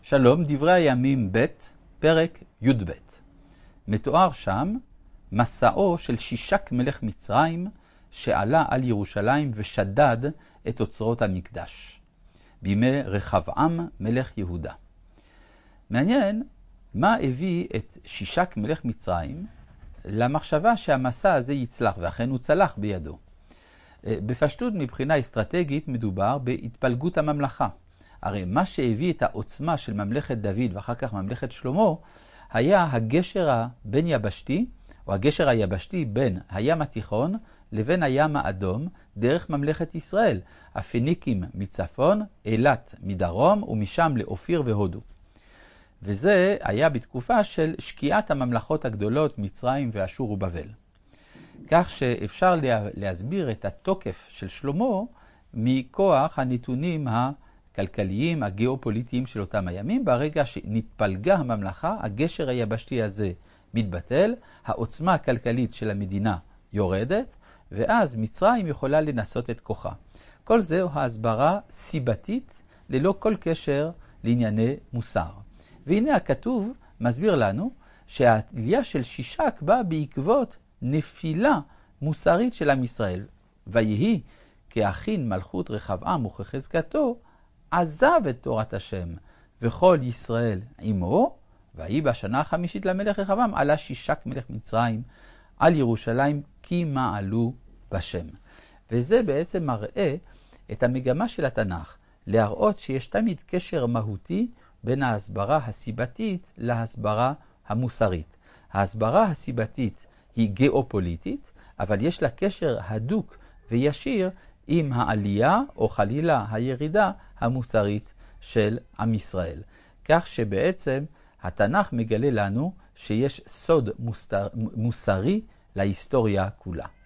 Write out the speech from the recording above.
שלום, דברי הימים ב' פרק י"ב. מתואר שם מסעו של שישק מלך מצרים שעלה על ירושלים ושדד את אוצרות המקדש בימי רחבעם מלך יהודה. מעניין מה הביא את שישק מלך מצרים למחשבה שהמסע הזה יצלח, ואכן הוא צלח בידו. בפשטות מבחינה אסטרטגית מדובר בהתפלגות הממלכה. הרי מה שהביא את העוצמה של ממלכת דוד ואחר כך ממלכת שלמה היה הגשר הבין יבשתי, או הגשר היבשתי בין הים התיכון לבין הים האדום דרך ממלכת ישראל, הפניקים מצפון, אילת מדרום ומשם לאופיר והודו. וזה היה בתקופה של שקיעת הממלכות הגדולות מצרים ואשור ובבל. כך שאפשר להסביר את התוקף של שלמה מכוח הנתונים הכלכליים, הגיאופוליטיים של אותם הימים. ברגע שנתפלגה הממלכה, הגשר היבשתי הזה מתבטל, העוצמה הכלכלית של המדינה יורדת, ואז מצרים יכולה לנסות את כוחה. כל זה הוא הסברה סיבתית ללא כל קשר לענייני מוסר. והנה הכתוב מסביר לנו שהעלייה של שישק באה בעקבות נפילה מוסרית של עם ישראל. ויהי כאחין מלכות רחבעם וכחזקתו, עזב את תורת השם וכל ישראל עמו, ויהי בשנה החמישית למלך רחבעם עלה שישק מלך מצרים על ירושלים כי מעלו בשם. וזה בעצם מראה את המגמה של התנ"ך, להראות שיש תמיד קשר מהותי בין ההסברה הסיבתית להסברה המוסרית. ההסברה הסיבתית היא גיאופוליטית, אבל יש לה קשר הדוק וישיר עם העלייה או חלילה הירידה המוסרית של עם ישראל. כך שבעצם התנ"ך מגלה לנו שיש סוד מוסרי להיסטוריה כולה.